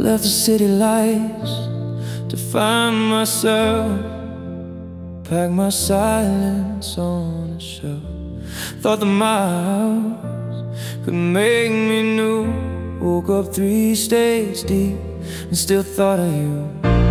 left the city lights to find myself, pack my silence on a shelf. Thought the miles could make me new. Woke up 3 states deep and still thought of you.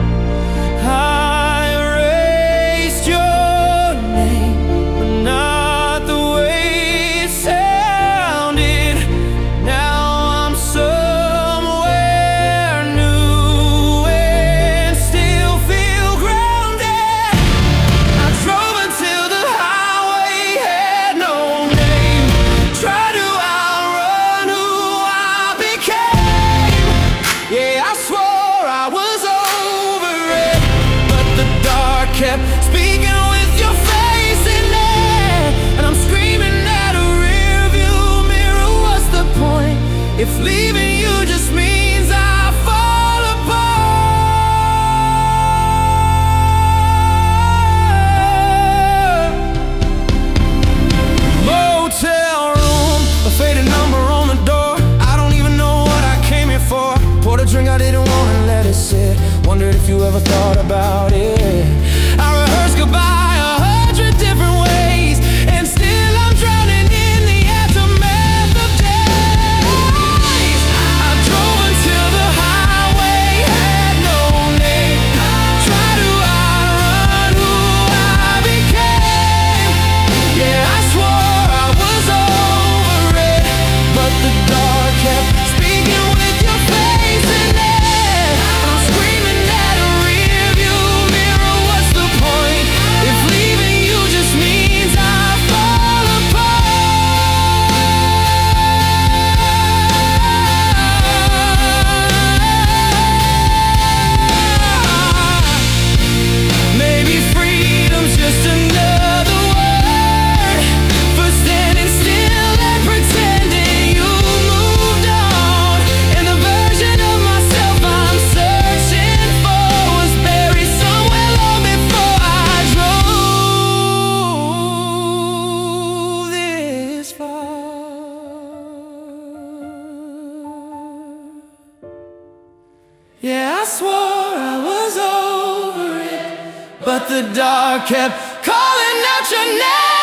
I erased your name, but not the way it sounded. Now I'm somewhere new and still feel grounded. I drove until the highway had no name. Tried to outrun who I became. Yeah, I swore I was over it, but the dark kept speaking with your face in there. And I'm screaming at a rearview mirror, what's the point if leaving you just means I fall apart? Motel room, a faded number on the door. I don't even know what I came here for. Poured a drink I didn't want and let it sit. Wondered if you ever thought about it. I rehearsed goodbye 100 different ways, and still I'm drowning in the aftermath of days. I drove until the highway had no name. Tried to outrun who I became. Yeah, I swore I was over it, but the dark kept speaking with your face in there. And I'm screaming at a rearview mirror, what's the point if leaving you just means I fall apart? Maybe freedom's just another word for standing still and pretending you moved on. And the version of myself I'm searching for was buried somewhere long before I drove this far. Yeah, I swore I was over it, but the dark kept calling out your name.